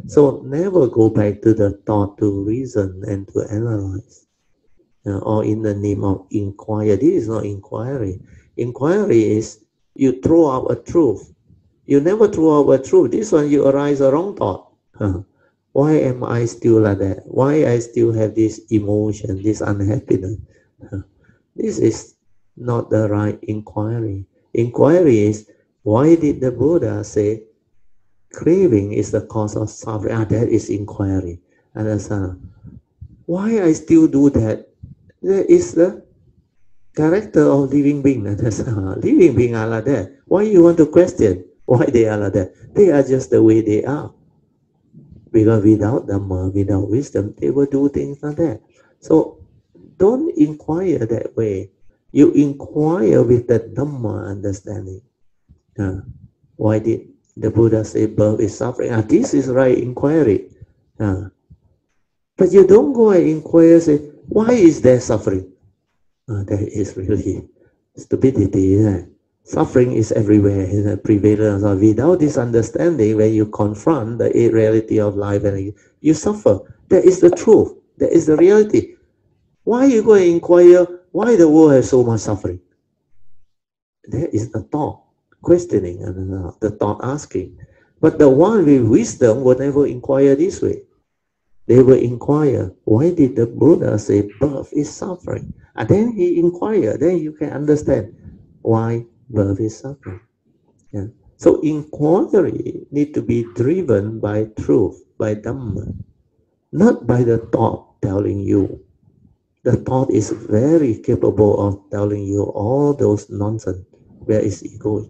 So never go back to the thought to reason and to analyze, or in the name of inquiry. This is not inquiry. Inquiry is you throw out a truth. You never throw out a truth. This one you arise a wrong thought. Why am I still like that? Why I still have this emotion, this unhappiness? This is not the right inquiry. Inquiry is, why did the Buddha say craving is the cause of suffering? That is inquiry. And that's why I still do that? That is the character of living being. That's living being are like that. Why you want to question why they are like that? They are just the way they are. Because without Dhamma, without wisdom, they will do things like that. So don't inquire that way. You inquire with the Dhamma understanding. Why did the Buddha say birth is suffering? This is right inquiry. But you don't go and inquire, say, why is there suffering? That is really stupidity. Isn't it? Suffering is everywhere, is a prevalent. So without this understanding, when you confront the reality of life and you suffer, that is the truth. That is the reality. Why you go and inquire why the world has so much suffering? That is the thought questioning and the thought asking. But the one with wisdom will never inquire this way. They will inquire, why did the Buddha say birth is suffering? And then he inquire, then you can understand why birth is suffering. Yeah. So inquiry need to be driven by truth, by Dhamma, not by the thought telling you. The thought is very capable of telling you all those nonsense. Where is it going?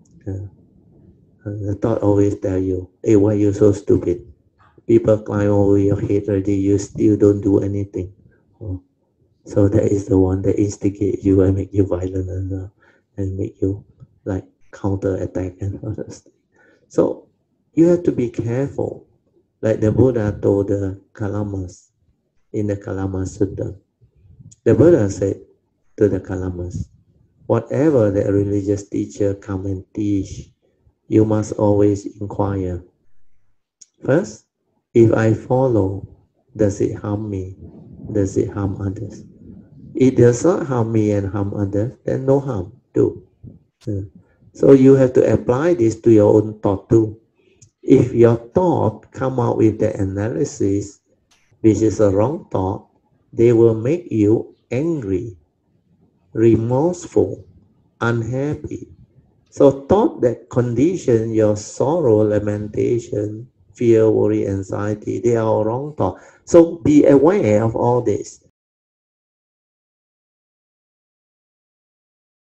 The thought always tell you, hey, why you so stupid? People climb over your head already, you still don't do anything. So that is the one that instigates you and make you violent and make you like counter attack and all that stuff. So you have to be careful. Like the Buddha told the Kalamas in the Kalama Sutta. The Buddha said to the Kalamas, whatever the religious teacher come and teach, you must always inquire. First, if I follow, does it harm me? Does it harm others? It does not harm me and harm others, then no harm, do. So you have to apply this to your own thought too. If your thought come out with the analysis, which is a wrong thought, they will make you angry, remorseful, unhappy. So thought that condition your sorrow, lamentation, fear, worry, anxiety, they are all wrong thought. So be aware of all this.